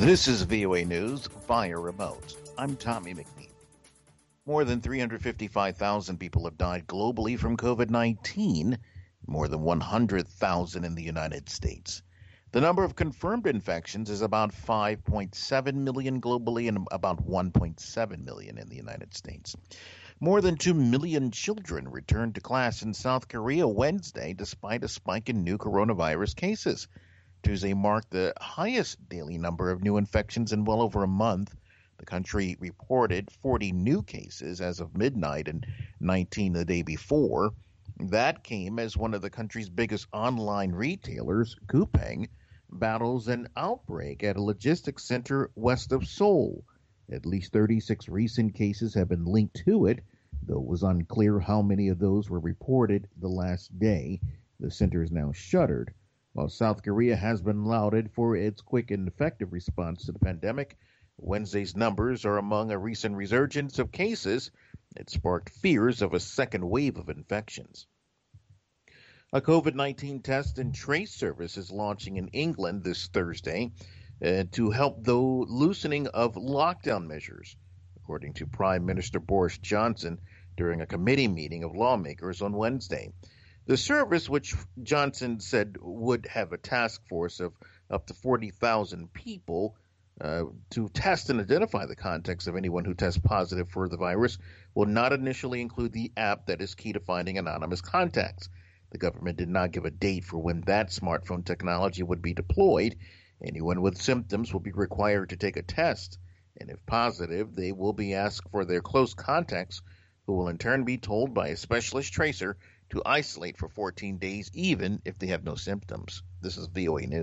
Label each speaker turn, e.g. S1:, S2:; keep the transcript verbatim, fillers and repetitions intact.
S1: This is V O A News via remote. I'm Tommy McNeil. More than three hundred fifty-five thousand people have died globally from COVID nineteen, more than one hundred thousand in the United States. The number of confirmed infections is about five point seven million globally and about one point seven million in the United States. More than two million children returned to class in South Korea Wednesday despite a spike in new coronavirus cases. Tuesday marked the highest daily number of new infections in well over a month. The country reported forty new cases as of midnight and nineteen the day before. That came as one of the country's biggest online retailers, Coupang, battles an outbreak at a logistics center west of Seoul. At least thirty-six recent cases have been linked to it, though it was unclear how many of those were reported the last day. The center is now shuttered. While South Korea has been lauded for its quick and effective response to the pandemic, Wednesday's numbers are among a recent resurgence of cases that sparked fears of a second wave of infections. A COVID nineteen test and trace service is launching in England this Thursday uh, to help the loosening of lockdown measures, according to Prime Minister Boris Johnson during a committee meeting of lawmakers on Wednesday. The service, which Johnson said would have a task force of up to forty thousand people uh, to test and identify the contacts of anyone who tests positive for the virus, will not initially include the app that is key to finding anonymous contacts. The government did not give a date for when that smartphone technology would be deployed. Anyone with symptoms will be required to take a test, and if positive, they will be asked for their close contacts, who will in turn be told by a specialist tracer to isolate for fourteen days, even if they have no symptoms. This is V O A News.